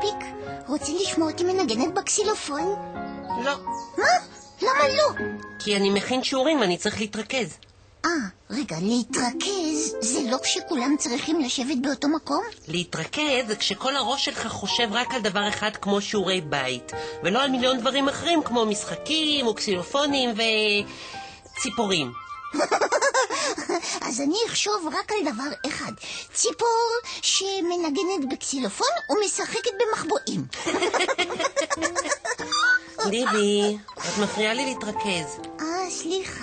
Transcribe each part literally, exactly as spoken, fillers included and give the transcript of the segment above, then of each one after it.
פופיק, רוצה לשמוע אותי מנגנת בקסילופון? לא. מה? למה לא? כי אני מכין שיעורים, אני צריך להתרכז. אה, רגע, להתרכז זה לא כשכולם צריכים לשבת באותו מקום? להתרכז זה כשכל הראש שלך חושב רק על דבר אחד כמו שיעורי בית, ולא על מיליון דברים אחרים כמו משחקים וקסילופונים וציפורים. אז אני אחשוב רק על דבר אחד, ציפור שמנגנת בקסילופון ומשחקת במחבואים. ליבי, את מפריעה לי להתרכז. אה, סליחה.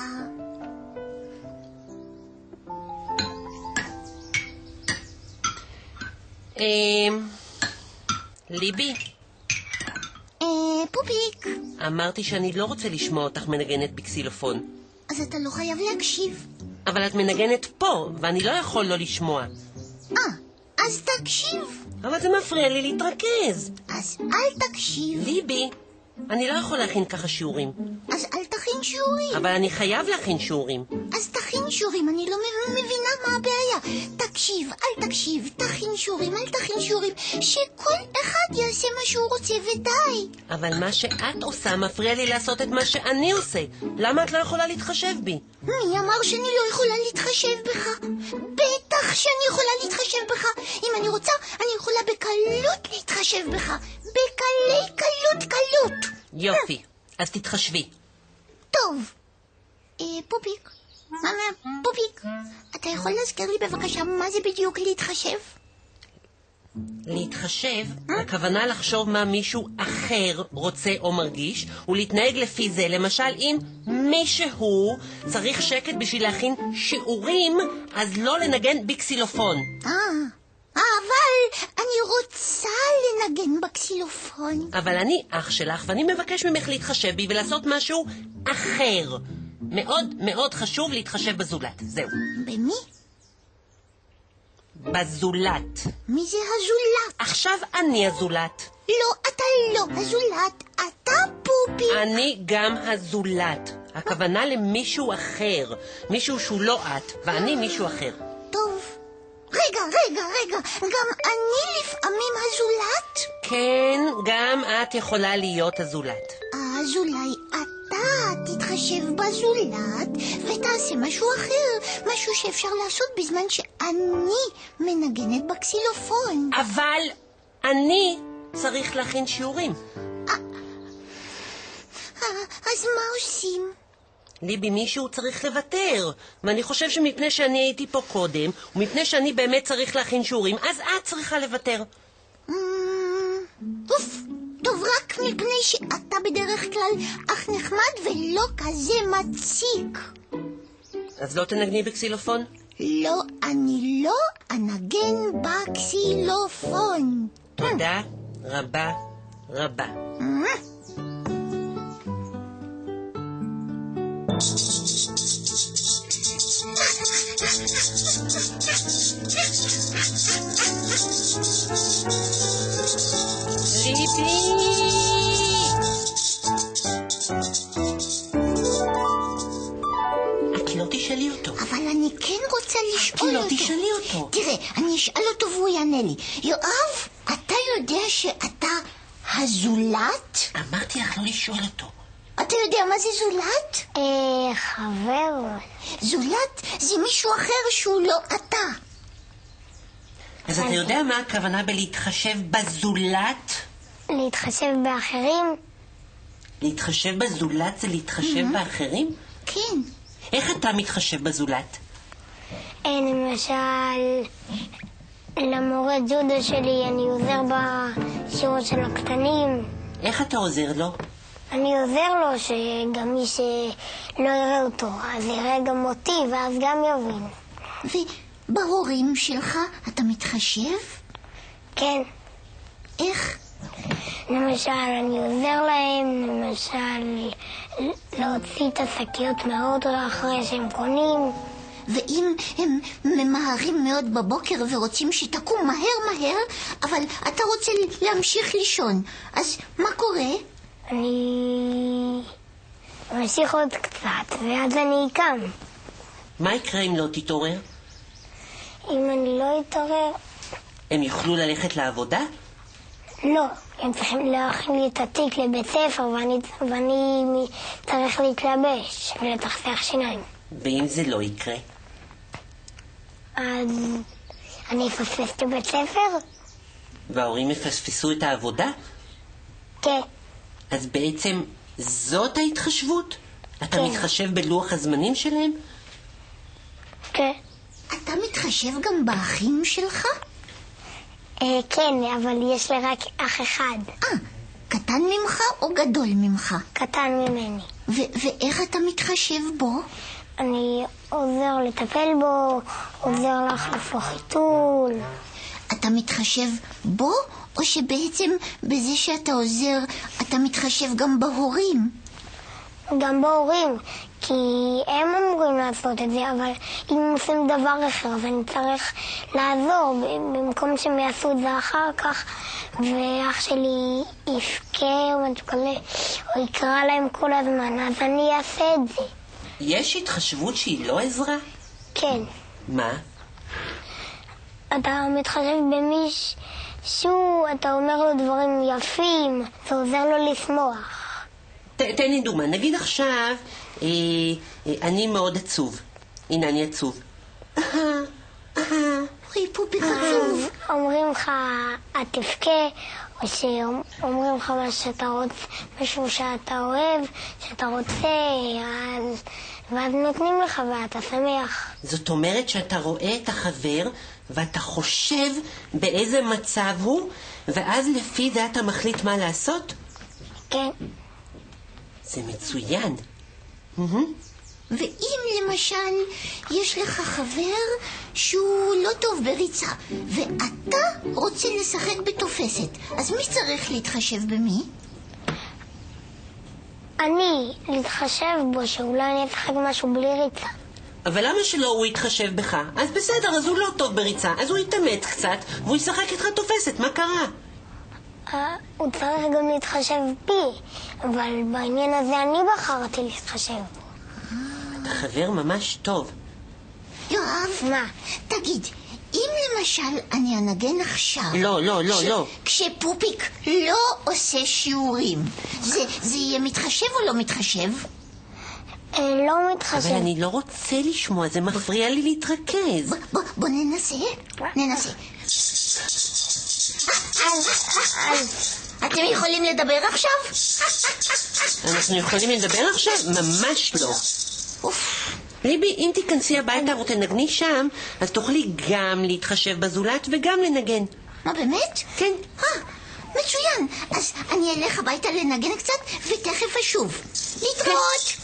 אה... ליבי? אה, פופיק. אמרתי שאני לא רוצה לשמוע אותך מנגנת בקסילופון. אז אתה לא חייב להקשיב. אבל את מנגנת פה, ואני לא יכול לא לשמוע. אה, אז תקשיב. אבל זה מפריע לי להתרכז. אז אל תקשיב. ליבי, אני לא יכול להכין ככה שיעורים. אז אל תכין שיעורים. אבל אני חייב להכין שיעורים. אז תכין שיעורים, אני לא מבינה מה הבעיה. תקשיב, אל תקשיב, תכין שיעורים, אל תכין שיעורים, שכל אחד יעשה מה שהוא רוצה ודי. אבל מה שאת עושה מפריע לי לעשות את מה שאני עושה. למה את לא יכולה להתחשב בי? מי אמר שאני לא יכולה להתחשב בך? בטח שאני יכולה להתחשב בך. אם אני רוצה, אני יכולה בקלות להתחשב בך. בקלי קלות קלות. יופי, אז תתחשבי. טוב. אה, פופיק. מאמה, פופיק. אתה יכול להזכיר לי בבקשה מה זה בדיוק להתחשב? להתחשב, הכוונה לחשוב מה מישהו אחר רוצה או מרגיש, ולהתנהג לפי זה. למשל, אם מישהו צריך שקט בשביל להכין שיעורים, אז לא לנגן בקסילופון. אה, אבל אני רוצה לנגן בקסילופון. אבל אני אח שלך, ואני מבקש ממך להתחשב בי ולעשות משהו אחר. מאוד מאוד חשוב להתחשב בזולת. זהו. במי? בזולת. מי זה הזולת? עכשיו אני הזולת. לא, אתה לא הזולת, אתה פופי. אני גם הזולת. הכוונה למישהו אחר. מישהו שהוא לא את, ואני מישהו אחר. טוב. רגע, רגע, רגע. גם אני לפעמים הזולת? כן, גם את יכולה להיות הזולת. אז אולי אתה תתחשב בזולת ותעשה משהו אחר, משהו שאפשר לעשות בזמן שאני מנגנת בקסילופון. אבל אני צריך להכין שיעורים. אז מה עושים? ליבי, מישהו צריך לוותר. ואני חושב שמפני שאני הייתי פה קודם, ומפני שאני באמת צריך להכין שיעורים, אז את צריכה לוותר. אוף, טוב, רק מפני שאתה בדרך כלל אך נחמד ולא כזה מציק. אז לא תנגני בקסילופון? לא, אני לא אנגן בקסילופון. תודה רבה רבה. ליבי! את לא תשאלי אותו. אבל אני כן רוצה לשאול לא אותו. תשאלי אותו. תראה, אני אשאל אותו והוא יענה לי. יואב, אתה יודע שאתה הזולת? אמרתי לך לא לשאול אותו. אתה יודע מה זה זולת? אה, חבר. זולת זה מישהו אחר שהוא לא אתה. אז אתה יודע מה הכוונה בלהתחשב בזולת? להתחשב באחרים? להתחשב בזולת זה להתחשב באחרים? כן. איך אתה מתחשב בזולת? אה, למשל, למורה ג'ודו שלי אני עוזר בשיעור של הקטנים. איך אתה עוזר לו? אני עוזר לו שגם מי שלא יראה אותו, אז יראה גם אותי ואז גם יבין. ובהורים שלך אתה מתחשב? כן. איך? למשל, אני עוזר להם, למשל, להוציא את השקיות מהאוטו אחרי שהם קונים. ואם הם ממהרים מאוד בבוקר ורוצים שתקום מהר מהר, אבל אתה רוצה להמשיך לישון, אז מה קורה? אני ממשיך עוד קצת, ואז אני אקם. מה יקרה אם לא תתעורר? אם אני לא אתעורר... הם יוכלו ללכת לעבודה? לא, הם צריכים להכין לי את התיק לבית ספר, ואני, ואני צריך להתלבש ולתחסך שיניים. ואם זה לא יקרה? אז אני אפספס את בית ספר? וההורים יפספסו את העבודה? כן. אז בעצם זאת ההתחשבות? אתה כן. מתחשב בלוח הזמנים שלהם? כן. אתה מתחשב גם באחים שלך? אה, כן, אבל יש לי רק אח אחד. אה, קטן ממך או גדול ממך? קטן ממני. ו- ואיך אתה מתחשב בו? אני עוזר לטפל בו, עוזר להחליף לו חיתול. אתה מתחשב בו, או שבעצם בזה שאתה עוזר, אתה מתחשב גם בהורים? גם בהורים, כי הם אמורים לעשות את זה, אבל אם הם עושים דבר אחר, אז אני צריך לעזור, במקום שהם יעשו את זה אחר כך, ואח שלי יפקר או או יקרא להם כל הזמן, אז אני אעשה את זה. יש התחשבות שהיא לא עזרה? כן. מה? אתה מתחשב במישהו, אתה אומר לו דברים יפים, זה עוזר לו לשמוח. ת, תן לי דוגמה, נגיד עכשיו, אה, אה, אני מאוד עצוב. הנה, אני עצוב. אהה, אהה. אוי, פופיק עצוב. אומרים לך, את תבכה, או שאומרים לך מה שאתה רוצה, משהו שאתה אוהב, שאתה רוצה, אז... ואז נותנים לך ואתה שמח. זאת אומרת שאתה רואה את החבר ואתה חושב באיזה מצב הוא, ואז לפי זה אתה מחליט מה לעשות? כן. זה מצוין. ואם למשל יש לך חבר שהוא לא טוב בריצה, ואתה רוצה לשחק בתופסת, אז מי צריך להתחשב במי? אני, להתחשב בו שאולי אני אשחק משהו בלי ריצה. אבל למה שלא הוא יתחשב בך? אז בסדר, אז הוא לא טוב בריצה, אז הוא יתאמץ קצת והוא ישחק איתך תופסת, מה קרה? הוא צריך גם להתחשב בי, אבל בעניין הזה אני בחרתי להתחשב בו. אתה חבר ממש טוב. יואב, מה? תגיד, אם למשל אני אנגן עכשיו... לא, לא, לא, לא. כשפופיק לא עושה שיעורים, זה, זה יהיה מתחשב או לא מתחשב? לא מתחשב. אבל אני לא רוצה לשמוע, זה מפריע לי להתרכז. בוא, בוא, בוא ננסה, ננסה. אתם יכולים לדבר עכשיו? אנחנו יכולים לדבר עכשיו? ממש לא. ליבי, אם תיכנסי הביתה ותנגני שם, אז תוכלי גם להתחשב בזולת וגם לנגן. מה, באמת? כן. אה, מצוין. אז אני אלך הביתה לנגן קצת ותכף אשוב. להתראות.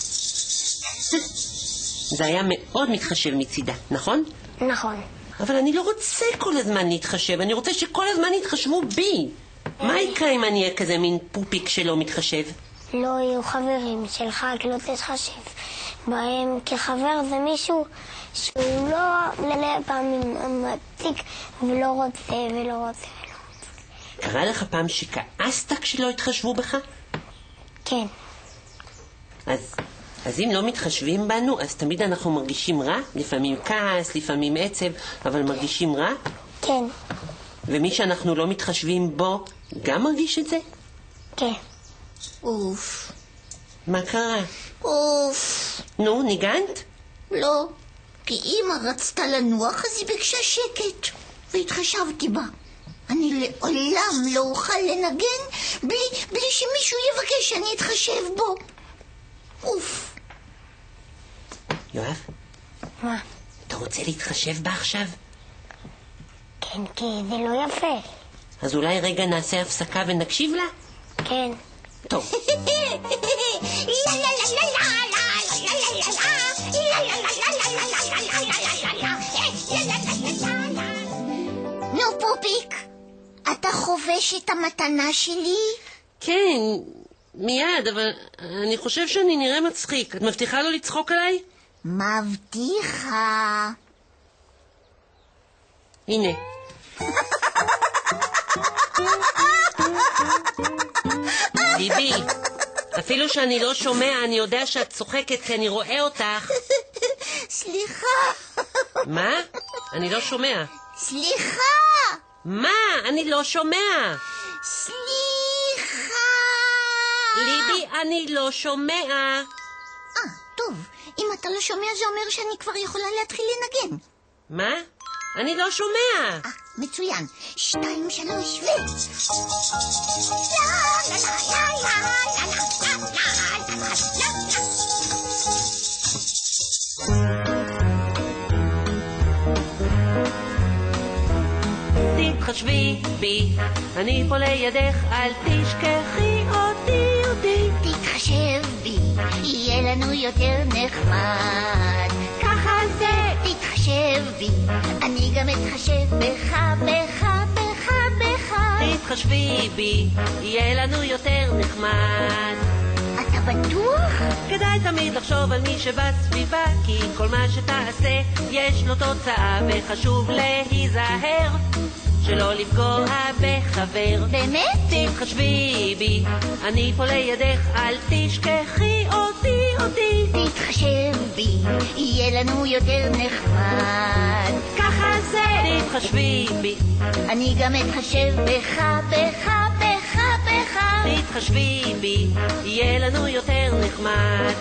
זה היה מאוד מתחשב מצידה, נכון? נכון. אבל אני לא רוצה כל הזמן להתחשב, אני רוצה שכל הזמן יתחשבו בי. מה יקרה אם אני אהיה כזה מין פופיק שלא מתחשב? לא יהיו חברים שלך, כי לא תתחשב בהם, כחבר זה מישהו שהוא לא מלא פעמים מציק ולא רוצה ולא רוצה ולא רוצה. קרה לך פעם שכעסת כשלא התחשבו בך? כן. אז, אז אם לא מתחשבים בנו, אז תמיד אנחנו מרגישים רע, לפעמים כעס, לפעמים עצב, אבל מרגישים רע? כן. ומי שאנחנו לא מתחשבים בו, גם מרגיש את זה? כן. אוף. מה קרה? אוף. נו, ניגנת? לא, כי אמא רצתה לנוח, אז היא ביקשה שקט, והתחשבתי בה. אני לעולם לא אוכל לנגן בלי, בלי שמישהו יבקש שאני אתחשב בו. אוף. יואב, מה? אתה רוצה להתחשב בה עכשיו? כן, כי זה לא יפה. אז אולי רגע נעשה הפסקה ונקשיב לה? כן. טוב. נו פופיק, אתה חובש את המתנה שלי? כן, מיד, אבל אני חושב שאני נראה מצחיק. את מבטיחה לא לצחוק עליי? מבטיחה. הנה. ביבי, אפילו שאני לא שומע, אני יודע שאת צוחקת כי אני רואה אותך. סליחה. מה? אני לא שומע. סליחה. מה? אני לא שומע. סליחה! ליבי, אני לא שומע. אה, טוב. אם אתה לא שומע זה אומר שאני כבר יכולה להתחיל לנגן. מה? אני לא שומע. אה, מצוין. שתיים, שלוש, ו... תתחשבי בי, אני פה לידך, אל תשכחי אותי, אותי. תתחשב בי, יהיה לנו יותר נחמד. ככה זה. תתחשב בי, אני גם אתחשב בך, בך, בך, בך. תתחשבי בי, יהיה לנו יותר נחמד. אתה בטוח? כדאי תמיד לחשוב על מי שבסביבה, כי כל מה שתעשה יש לו תוצאה, וחשוב להיזהר שלא לפגוע בחבר. באמת? תתחשבי בי, אני פה לידך, אל תשכחי אותי, אותי. תתחשב בי, יהיה לנו יותר נחמד. ככה זה. תתחשבי בי, אני גם אתחשב בך, בך, בך, בך. תתחשבי בי, יהיה לנו יותר נחמד.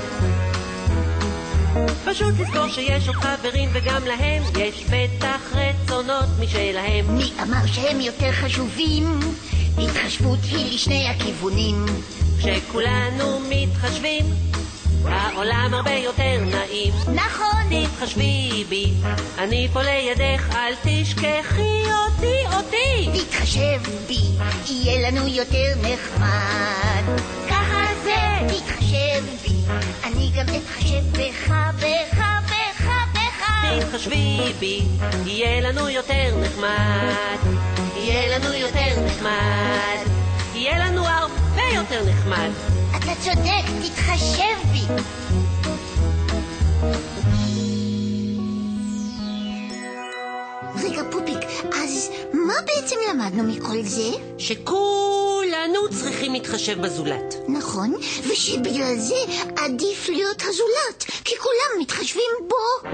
פשוט לזכור שיש עוד חברים וגם להם יש בטח רצונות משלהם. מי אמר שהם יותר חשובים? התחשבות היא לשני הכיוונים. כשכולנו מתחשבים העולם הרבה יותר נעים. נכון. תתחשבי בי, אני פה לידך, אל תשכחי אותי, אותי. תתחשב בי, יהיה לנו יותר נחמד. ככה זה. תתחשב בי, אני גם אתחשב בך, בך, בך, בך. תתחשבי בי, יהיה לנו יותר נחמד. יהיה לנו יותר נחמד. יהיה לנו הרבה יותר נחמד. אתה צודק, תתחשב בי. רגע פופיק, אז מה בעצם למדנו מכל זה? שכולנו צריכים להתחשב בזולת. נכון, ושבגלל זה עדיף להיות הזולת, כי כולם מתחשבים בו.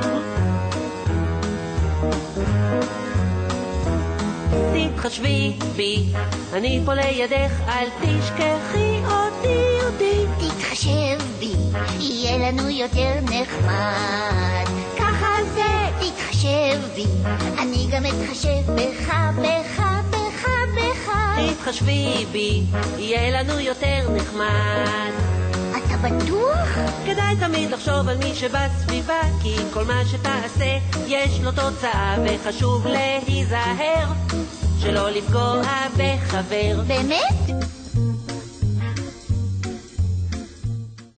תתחשבי בי, אני פה לידך, אל תשכחי אותי, אותי. תתחשב בי, יהיה לנו יותר נחמד. ככה זה. תתחשב בי, אני גם אתחשב בך, בך, בך, בך. תתחשבי בי, יהיה לנו יותר נחמד. אתה בטוח? כדאי תמיד לחשוב על מי שבסביבה, כי כל מה שתעשה יש לו תוצאה, וחשוב להיזהר שלא לפגוע בחבר. באמת?